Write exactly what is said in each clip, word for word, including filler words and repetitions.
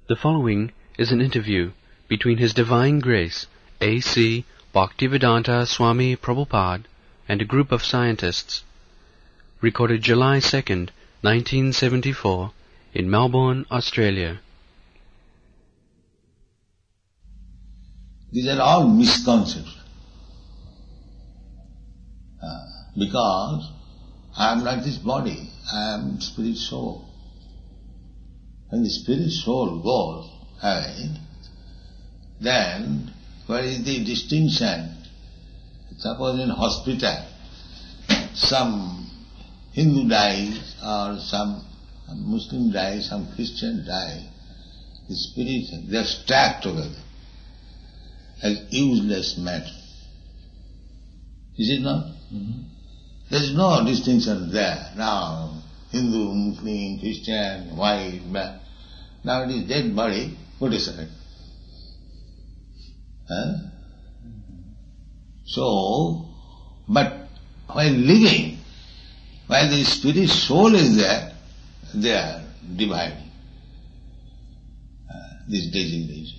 The following is an interview between His Divine Grace A C Bhaktivedanta Swami Prabhupada and a group of scientists, recorded July second, nineteen seventy-four, in Melbourne, Australia. These are all misconceptions. Uh, because I am not this body, I am spirit soul. When the spirit soul goes away, then what is the distinction? Suppose in hospital, some Hindu dies or some Muslim dies, some Christian dies, the spirit, they are stacked together as useless matter. Is it not? Mm-hmm. There is no distinction there. Now, Hindu, Muslim, Christian, white, black. Now it is dead body, put aside. Huh? So, but while living, while the spirit soul is there, they are dividing uh, this designation.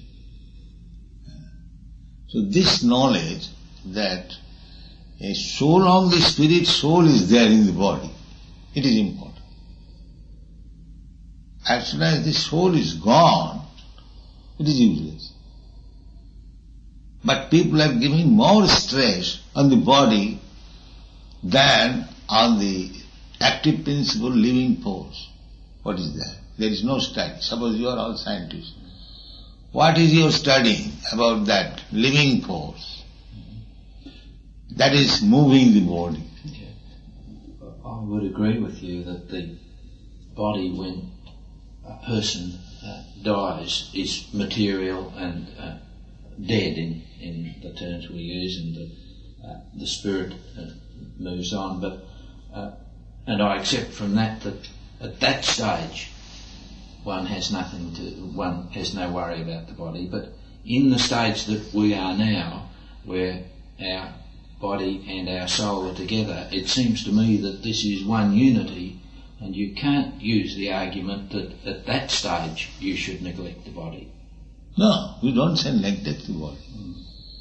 So this knowledge that a so long the spirit soul is there in the body, it is important. As soon as the soul is gone, it is useless. But people are giving more stress on the body than on the active principle living force. What is that? There is no study. Suppose you are all scientists. What is your studying about that living force that is moving the body? Okay. I would agree with you that the body, when a person uh, dies, is material and uh, dead in, in the terms we use, and the, uh, the spirit uh, moves on. But uh, and I accept from that that at that stage one has nothing to, one has no worry about the body. But in the stage that we are now, where our body and our soul are together, it seems to me that this is one unity, and you can't use the argument that at that stage you should neglect the body. No, we don't say neglect the body. Mm.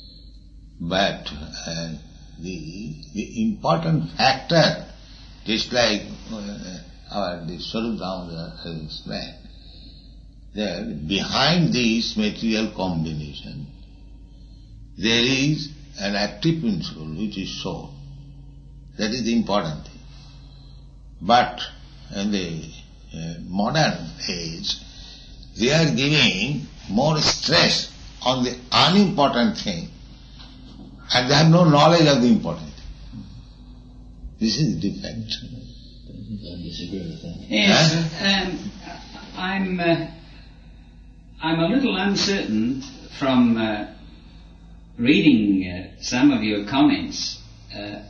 But uh, the the important factor, just like uh, our the Swarup Damodar has explained, that behind this material combination there is an active principle which is soul. That is the important thing. But in the uh, modern age, they are giving more stress on the unimportant thing, and they have no knowledge of the important thing. This is the defect. I disagree with that. Yes, huh? um, I'm, uh, I'm a little uncertain from uh, reading uh, some of your comments uh,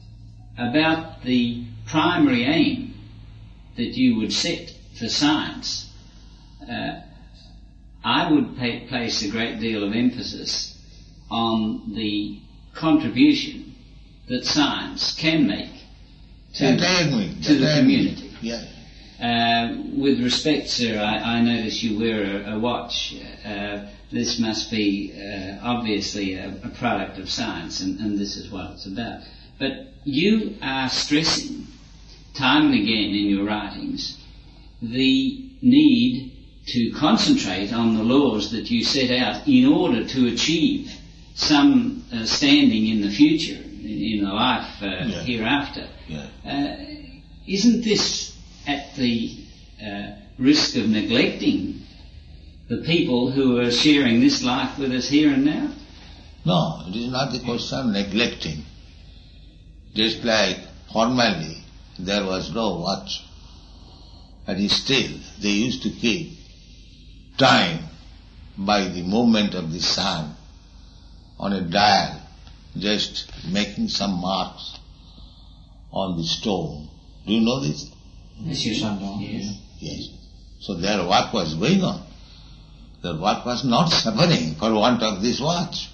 about the primary aim that you would set for science. Uh, I would pay, place a great deal of emphasis on the contribution that science can make to, to the community. Yeah. Uh, with respect, sir, I, I notice you wear a, a watch. Uh, this must be uh, obviously a, a product of science, and, and this is what it's about. But you are stressing time and again in your writings the need to concentrate on the laws that you set out in order to achieve some uh, standing in the future, in, in the life uh, yeah. hereafter. Yeah. Uh, isn't this at the uh, risk of neglecting the people who are sharing this life with us here and now? No, it is not the question of neglecting. Just like formerly there was no watch, but still they used to keep time by the movement of the sun on a dial, just making some marks on the stone. Do you know this? Yes, yes, I know. Yes. Yes. So their work was going on. Their work was not suffering for want of this watch.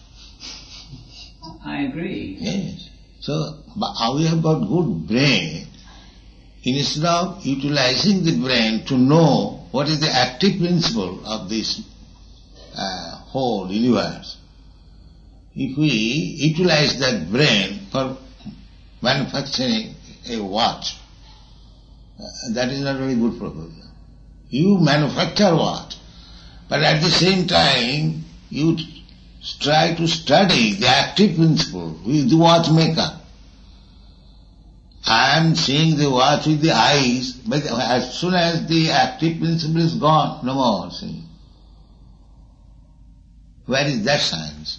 I agree. Yes. So but we have got good brain. Instead of utilizing the brain to know what is the active principle of this uh, whole universe. If we utilize that brain for manufacturing a watch, uh, that is not a very good proposal. You manufacture watch, but at the same time you try to study the active principle with the watchmaker. I am seeing the watch with the eyes, but as soon as the active principle is gone, no more seeing. Where is that science?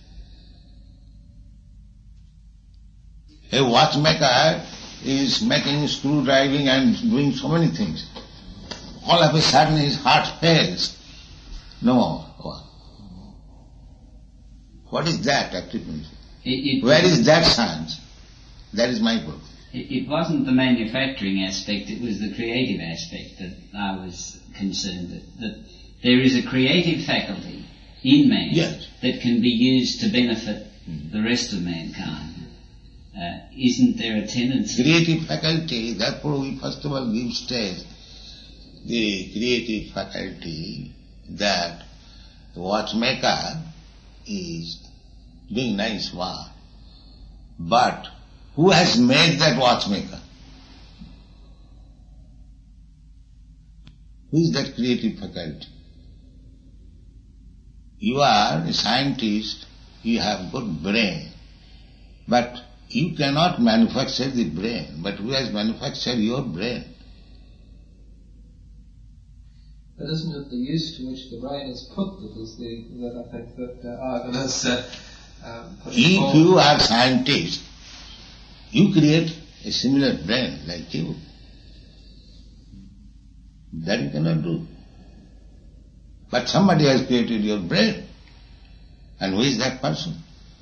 A watchmaker is making screwdriving and doing so many things. All of a sudden his heart fails. No more. What is that active principle? It, it Where is that science? That is my problem. It, it wasn't the manufacturing aspect, it was the creative aspect that I was concerned that, that there is a creative faculty in man Yes. that can be used to benefit the rest of mankind. Uh, isn't there a tendency? Creative faculty, therefore we first of all give stage the creative faculty that the watchmaker is doing nice work. But who has made that watchmaker? Who is that creative faculty? You are a scientist, you have good brain, but you cannot manufacture the brain. But who has manufactured your brain? But isn't it the use to which the brain is put that is the, that I think that uh, Ivan has uh, um, put If forward? you are scientist, you create a similar brain like you. That you cannot do. But somebody has created your brain. And who is that person?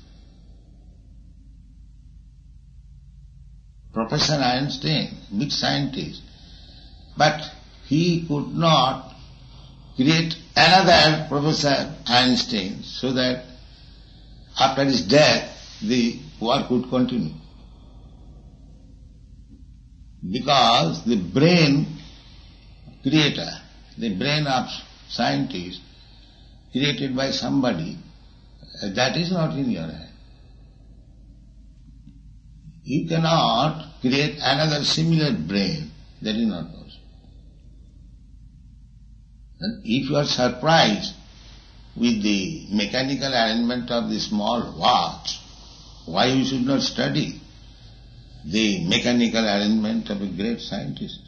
Professor Einstein, big scientist. But he could not create another Professor Einstein so that after his death the work would continue. Because the brain creator, the brain of scientist created by somebody, uh, that is not in your hand. You cannot create another similar brain, that is not possible. And if you are surprised with the mechanical arrangement of the small watch, why you should not study the mechanical arrangement of a great scientist?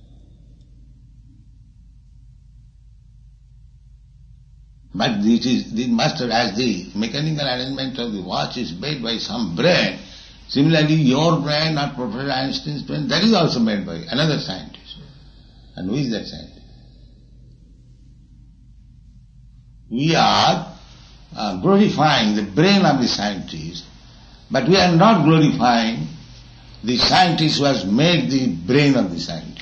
But this is the master, as the mechanical arrangement of the watch is made by some brain, similarly your brain or Professor Einstein's brain, that is also made by another scientist. And who is that scientist? We are uh, glorifying the brain of the scientist, but we are not glorifying the scientist who has made the brain of the scientist.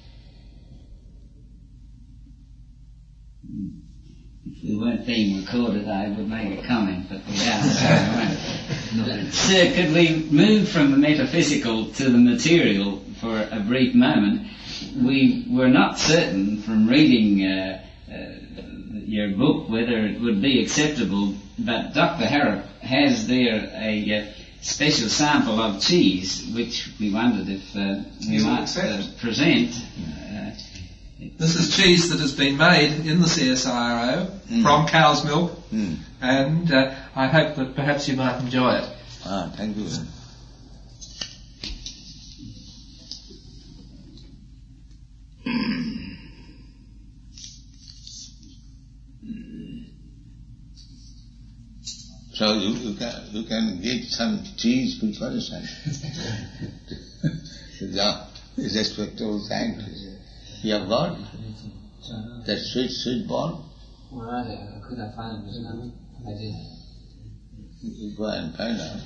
If we weren't being recorded, I would make a comment, but we are, so I won't. Sir, could we move from the metaphysical to the material for a brief moment? We were not certain from reading uh, uh, your book whether it would be acceptable, but Doctor Harrop has there a uh, special sample of cheese, which we wondered if uh, we Is it might uh, accepted? present. Uh, This is cheese that has been made in the C S I R O Mm. from cow's milk, Hmm. and uh, I hope that perhaps you might enjoy it. Ah, thank you. So you, you can you can get some cheese preparation. The respectable scientist. You have got that sweet sweet ball. I could have found it, but I didn't. You go and find out.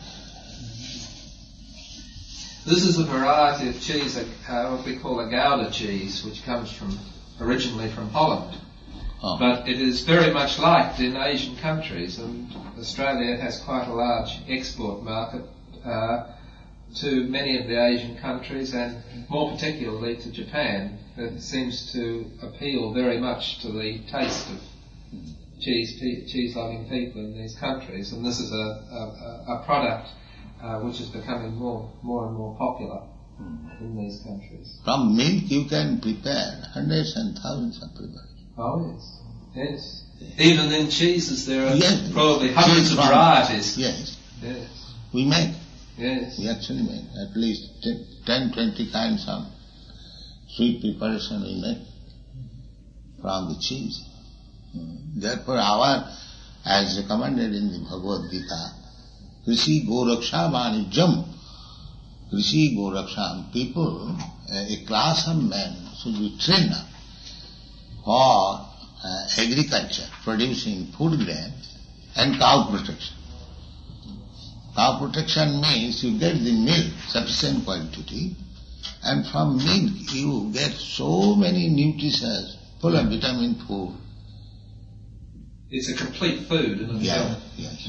This is a variety of cheese, uh, what we call a Gouda cheese, which comes from originally from Holland. Oh. But it is very much liked in Asian countries, and Australia has quite a large export market. Uh, to many of the Asian countries, and more particularly to Japan. It seems to appeal very much to the taste of cheese, cheese-loving people in these countries, and this is a, a, a product uh, which is becoming more, more and more popular in these countries. From milk you can prepare hundreds and thousands of preparations. Oh yes, yes. Even in cheeses there are yes, probably yes. hundreds of varieties. Yes. Yes. We make. Yes. We actually make at least ten, twenty kinds of sweet preparation we make from the cheese. Therefore our, as recommended in the Bhagavad Gita, Krishi Goraksha Vanijam, Krishi Goraksha, people, a class of men should be trained up for uh, agriculture, producing food grains and cow protection. Cow protection means you get the milk, sufficient quantity, and from milk you get so many nutrients, full of vitamin food. It's a complete food, isn't it? Yeah, yes.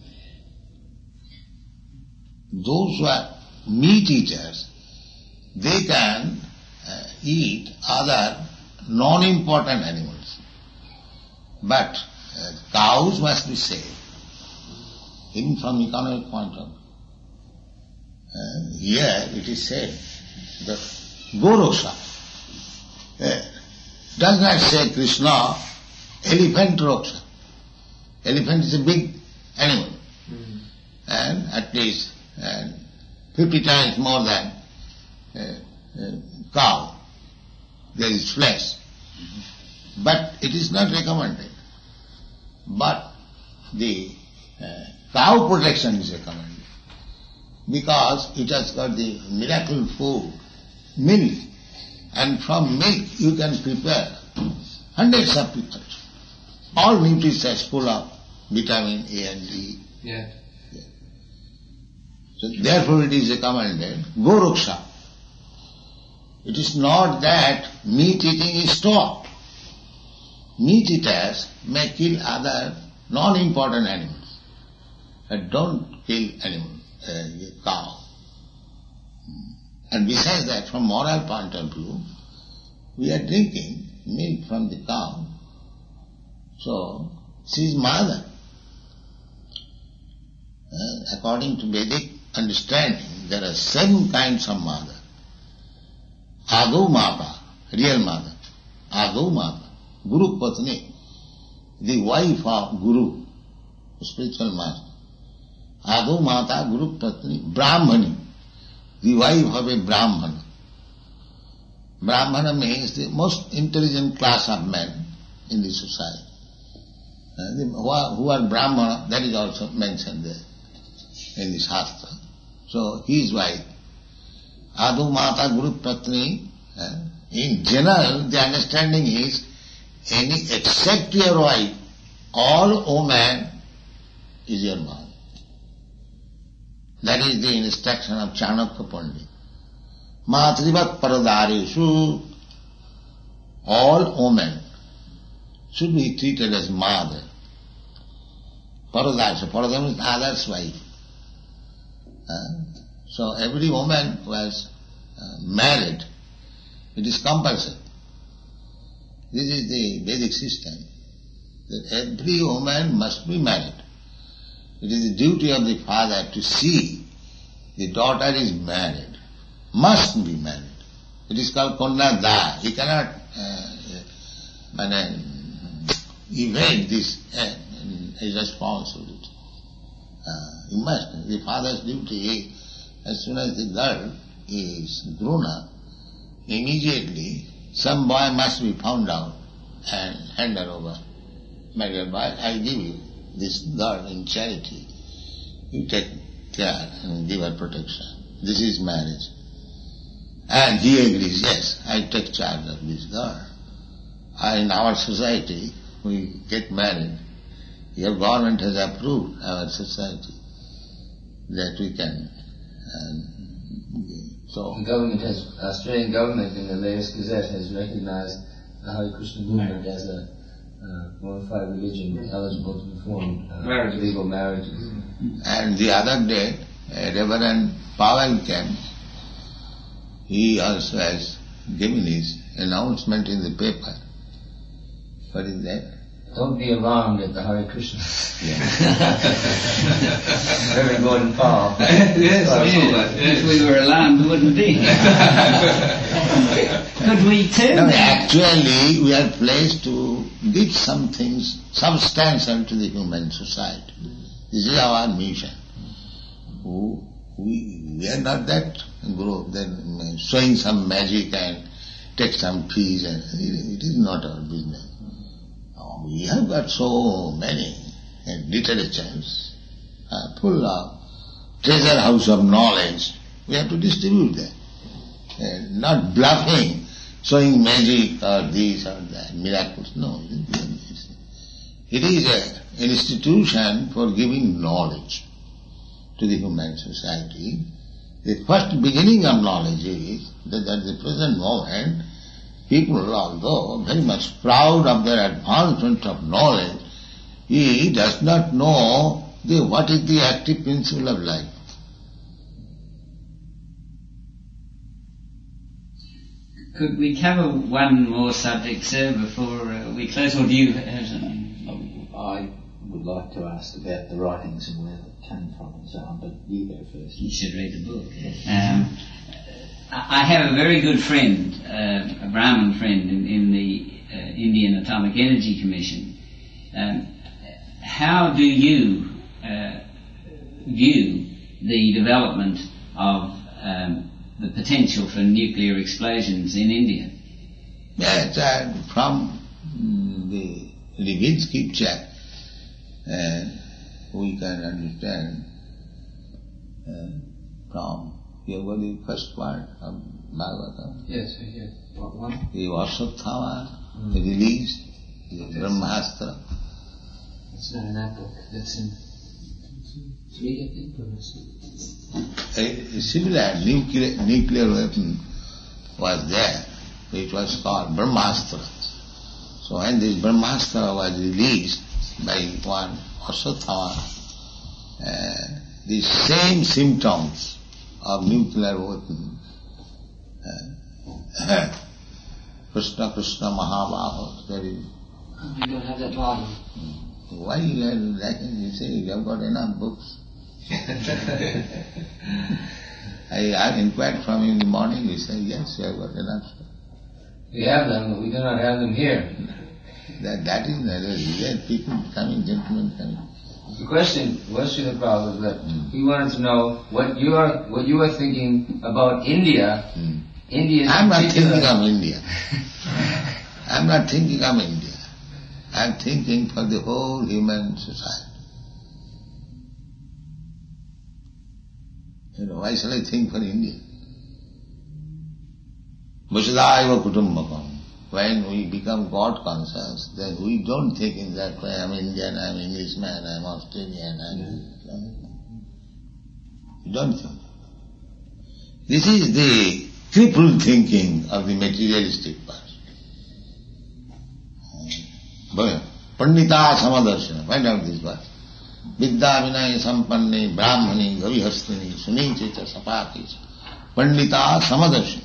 Those who are meat eaters, they can uh, eat other non-important animals. But uh, cows must be saved, even from economic point of view. Uh, here it is said, the Goraksha uh, does not say Krishna, elephant Raksha. Elephant is a big animal, mm. and at least uh, fifty times more than uh, uh, cow. There is flesh. Mm-hmm. But it is not recommended. But the uh, cow protection is recommended, because it has got the miracle food, milk, and from milk you can prepare hundreds of preparations. All nutrients full of vitamin A and D. Yeah. Yeah. So therefore it is recommended, Goraksha. It is not that meat eating is stopped. Meat eaters may kill other non-important animals, but don't kill animal, uh, cow. And besides that, from moral point of view, we are drinking milk from the cow. So, she is mother. Uh, according to Vedic understanding, there are seven kinds of mother. Adu Mata, real mother. Adu Mata, Guru Patni, the wife of Guru, spiritual master. Adu Mata, Guru Patni, Brahmani, the wife of a Brahmana. Brahmana means the most intelligent class of men in the society. Uh, the, who, are, who are Brahmana, that is also mentioned there in the Shastra. So his wife, Adu Mata Guru Patni, uh, in general the understanding is, any except your wife, all woman is your mother. That is the instruction of Chanakya Pandit. Matrivat Paradareshu, all women should be treated as mother. Paradareshu, Paradam is other's wife. Uh, so every woman who has uh, married, it is compulsory. This is the Vedic system, that every woman must be married. It is the duty of the father to see the daughter is married, must be married. It is called Kanya Da. He cannot uh, uh, evade this uh, responsibility. Uh, he must. The father's duty is, as soon as the girl is grown up, immediately some boy must be found out and hand her over. My dear boy, I give you this girl in charity. You take care and give her protection. This is marriage. And he agrees, yes, I take charge of this girl. In our society, we get married. Your government has approved our society that we can. Um, so the government has, Australian government in the latest Gazette has recognized the Hare Krishna movement as a uh, bona fide religion eligible to perform uh, marriages. legal marriages. And the other day, uh, Reverend Powell came. He also has given his announcement in the paper. What is that? Don't be alarmed at the Hare Krishna. Yeah. Reverend Gordon Powell. Yes, yes. If we were alarmed, we wouldn't be. Could we too? No, actually, we are placed to give some things substantial to the human society. This is our mission. We, we are not that group that showing some magic and take some fees. And it is not our business. We have got so many literatures uh, full of treasure house of knowledge. We have to distribute them. Uh, not bluffing, showing magic or this or that, miracles. No. It is an institution for giving knowledge to the human society. The first beginning of knowledge is that at the present moment, people, although very much proud of their advancement of knowledge, he does not know the, what is the active principle of life. Could we cover one more subject, sir, before uh, we close, or do you have something? I would like to ask about the writings and where they came from and so on, but you go first. You should read the book. Um, I have a very good friend, uh, a Brahmin friend in, in the uh, Indian Atomic Energy Commission. Um, how do you uh, view the development of um, the potential for nuclear explosions in India? Yes, uh, from the revealed scripture, uh, we can understand uh, from You got the first part of Bhagavatam? Yes, yes. Part one. The Vasudhava, mm. the release, the yes. Brahmastra. It's not in that book. That's in three, I think. A, a similar nuclear, nuclear weapon was there, which was called Brahmastra. So when this Brahmastra was released by one Vasudhava, uh, the same symptoms of nuclear weapon. Uh, Krishna Krishna Mahabaho. Very. I don't have that volume. Why you are lacking? You say you have got enough books. I, I inquired from him in the morning. He said, yes, you have got enough. We have them, but we do not have them here. That that is there. People coming, gentlemen coming. The question was to the Prabhupada was that mm. he wanted to know what you are what you are thinking about India. Mm. India. I'm not thinking of India. I'm not thinking of India. I'm thinking for the whole human society. You know, why shall I think for India? Vasudhaiva Kutumbakam. When we become God conscious, then we don't think in that way, I'm Indian, I'm Englishman, I'm Australian, I'm... You don't think. This is the crippled thinking of the materialistic person. Pandita Samadarshana, find out this verse. Vidya vinay sampanne brahmani gavihastini sunichecha sapakicha. Pandita Samadarshana.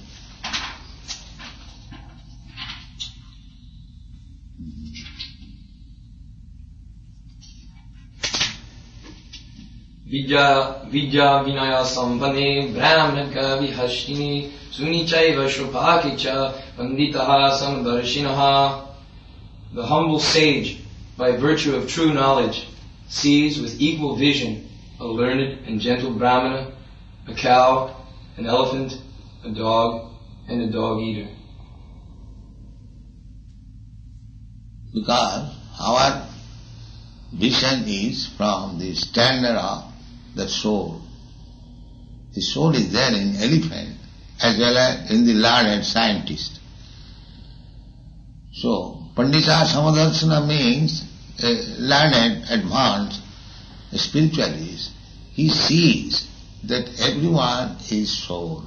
Vidya Vidya Vinaya Sampane Brahmanaka Vihashtini Sunichaiva Shrupakicha Panditaha Samadarshinaha. The humble sage, by virtue of true knowledge, sees with equal vision a learned and gentle Brahmana, a cow, an elephant, a dog, and a dog eater. Because our vision is from the standard of the soul. The soul is there in elephant as well as in the learned scientist. So, Pandita Samadarshana means a learned, advanced spiritualist. He sees that everyone is soul.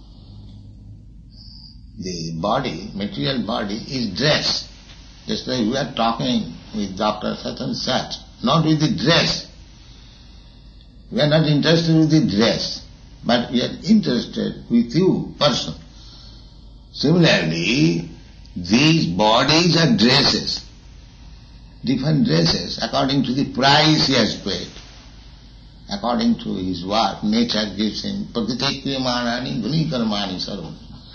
The body, material body, is dress. Just like we are talking with Doctor such and such, not with the dress. We are not interested with the dress, but we are interested with you, person. Similarly, these bodies are dresses, different dresses according to the price he has paid, according to his work. Nature gives him prakriti kriyamanani guni karmani sarvam.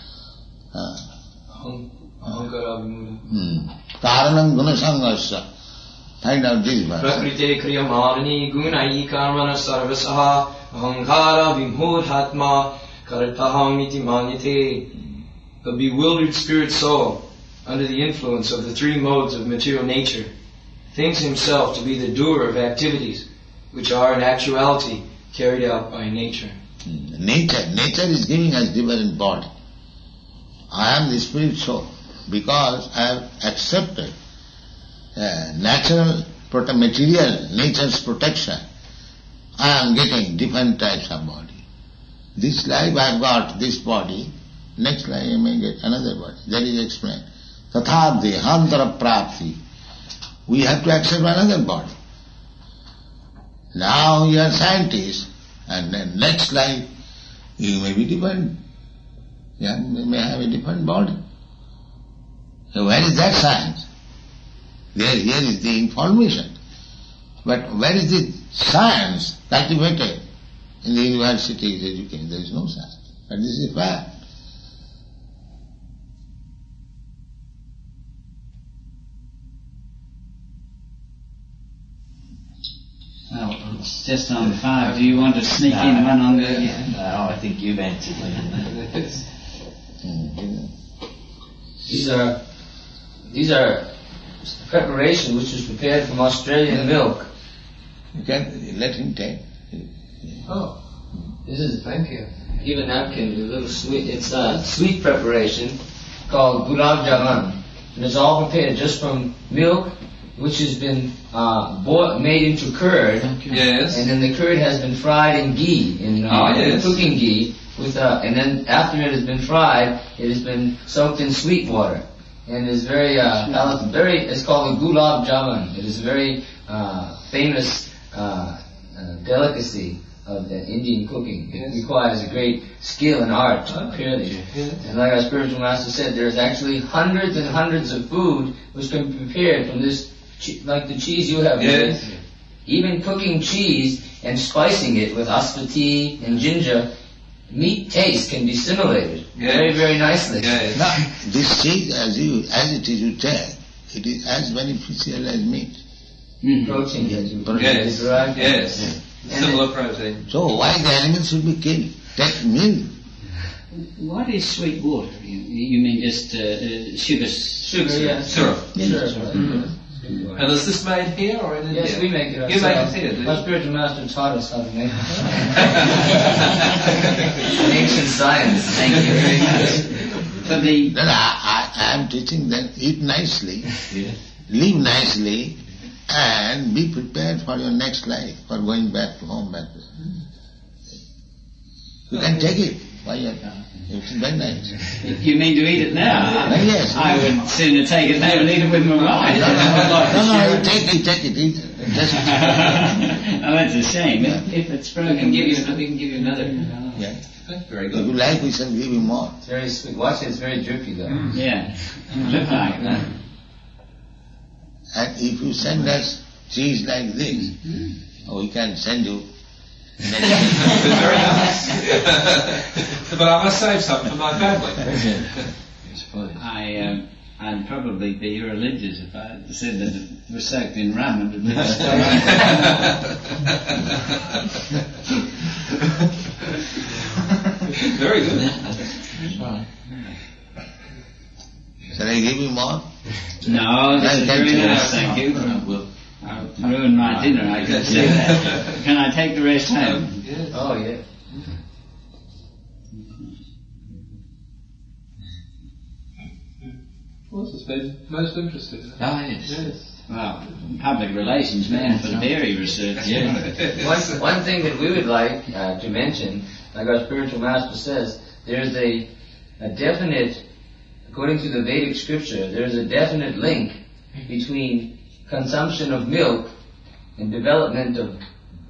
Karanam gunasangasya. Find out this verse. Prakriti kriyamanani gunai karmana sarvasaha ahankara vimhodhatma karataham iti manyate. The bewildered spirit soul, under the influence of the three modes of material nature, thinks himself to be the doer of activities which are in actuality carried out by nature. Nature, nature is giving us different body. I am the spirit soul because I have accepted uh, natural, prote- material, nature's protection. I am getting different types of body. This life I have got this body, next life I may get another body. That is explained. Tatha dehantara prapti. We have to accept another body. Now you are scientists, and then next life you may be different. Yeah, you may have a different body. So where is that science? There, here is the information. But where is the science cultivated in the universities, education? There is no science. But this is a fact. Well, it's just on five. Do you want to sneak no, in one on the... No, I think you've answered it. These are these are preparation which was prepared from Australian milk. You can let him take. Oh, this is, thank you. Give a napkin, a little sweet. It's a sweet preparation called gulab jamun, and it's all prepared just from milk, which has been uh, boiled, made into curd. Yes. And then the curd has been fried in ghee, in, uh, oh, yes. in cooking ghee. With uh, and then after it has been fried, it has been soaked in sweet water, and is very uh, elegant. Very, it's called a gulab jamun. It is a very uh, famous uh, uh, delicacy of the Indian cooking. It yes. requires a great skill and art to prepare it. Yes. And like our spiritual master said, there's actually hundreds and hundreds of food which can be prepared from this, che- like the cheese you have. Yes. With. Even cooking cheese and spicing it with aswati and ginger. Meat taste can be simulated yes. very, very nicely. Yes. Now, this cheese, as you, as it is you take, it is as beneficial as meat. Mm-hmm. Protein, yes. Yes. Right? Yes. yes. Similar protein. So why the animals should be killed? Take milk. What is sweet water? You, you mean just uh, uh, sugar? Sugar, syrup. yeah. Syrup. Yes. Syrup. Mm-hmm. And is this made here or in India? Yes, we make it ourselves. You make it here, do you? Our spiritual master taught us how to make it. Ancient science. Thank you very much. For the... Then I, I, I am teaching them, eat nicely, Yes. live nicely, and be prepared for your next life, for going back to home. Back to You can take it. Why you It's very nice. You mean to eat it now? Uh, yes. I would sooner take it now and eat it with my wife. No, no, no, no, no, take it, take it, eat it. Just oh, that's a shame. If, if it's broken, we can give you, we can give you another. Yeah. Very If good. you like, we shall give you more. It's very sweet. Watch it, it's very drippy though. Yeah. Look like that. And if you send us cheese like this, oh, we can send you. Very nice. But I must save something for my family. I, um, I'd probably be irreligious if I said that it was soaked in rum and it was Very good. Shall I give you more? No, this is very you. nice, thank you. I'll ruin my dinner, I could say that. Can I take the rest home? Yes. Oh yeah. What's this been most interested in? Oh, yes. Yes. Well, public relations man for dairy research, yeah. One, one thing that we would like uh, to mention, like our spiritual master says, there's a, a definite, according to the Vedic scripture, there's a definite link between consumption of milk and development of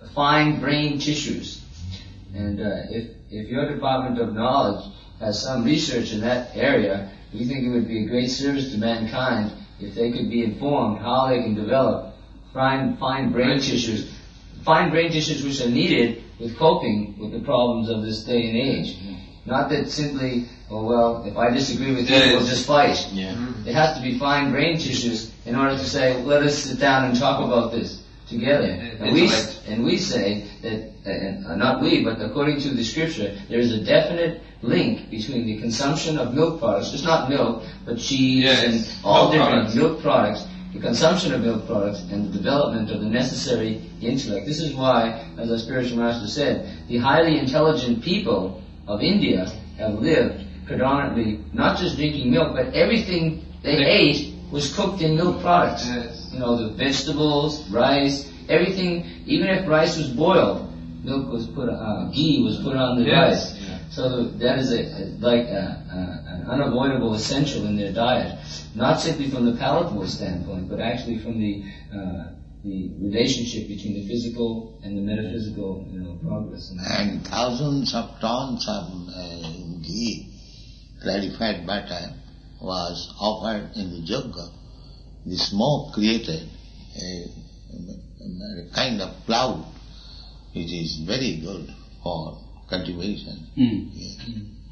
fine brain tissues. And uh, if, if your Department of Knowledge has some research in that area, we think it would be a great service to mankind if they could be informed how they can develop fine, fine brain tissues, fine brain tissues which are needed with coping with the problems of this day and age. Not that simply, oh well, if I disagree with you, we'll just fight. Yeah. It has to be fine brain tissues in order to say, let us sit down and talk about this together. And we, and we say that, and uh, not we, but according to the scripture, there is a definite link between the consumption of milk products, just not milk, but cheese Yes, and all milk different products. milk products, the consumption of milk products and the development of the necessary intellect. This is why, as our spiritual master said, the highly intelligent people of India have lived predominantly not just drinking milk, but everything they ate was cooked in milk products. Yes. You know, the vegetables, rice, everything, even if rice was boiled, milk was put, uh, ghee was put on the Yes. rice. So the, that is a, a, like a, a, an unavoidable essential in their diet, not simply from the palatable standpoint, but actually from the uh, the relationship between the physical and the metaphysical, you know, progress. And thousands of tons of uh, ghee, clarified butter, was offered in the yajna. The smoke created a, a kind of cloud which is very good for cultivation. Mm. Yeah.